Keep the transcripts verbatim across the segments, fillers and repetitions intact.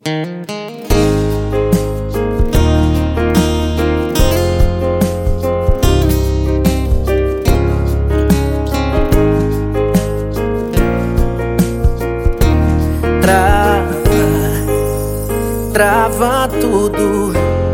Trava tudo,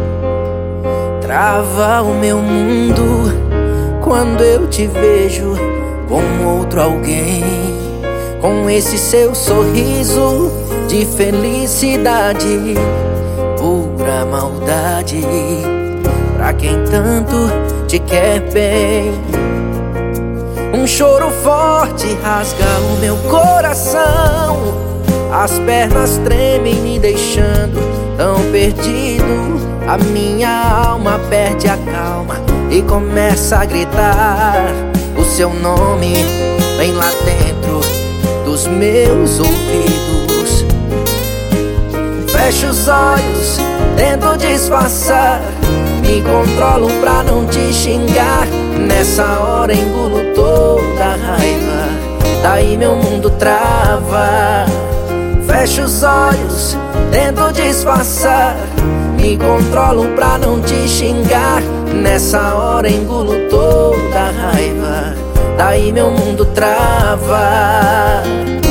trava o meu mundo quando eu te vejo com outro alguém, com esse seu sorriso de felicidade, pura maldade, pra quem tanto te quer bem. Um choro forte rasga o meu coração, as pernas tremem me deixando tão perdido. A minha alma perde a calma e começa a gritar o seu nome bem lá dentro dos meus ouvidos. Fecho os olhos, tento disfarçar, me controlo pra não te xingar. Nessa hora engulo toda a raiva, daí meu mundo trava. Fecho os olhos, tento disfarçar, me controlo pra não te xingar. Nessa hora engulo toda a raiva, daí meu mundo trava.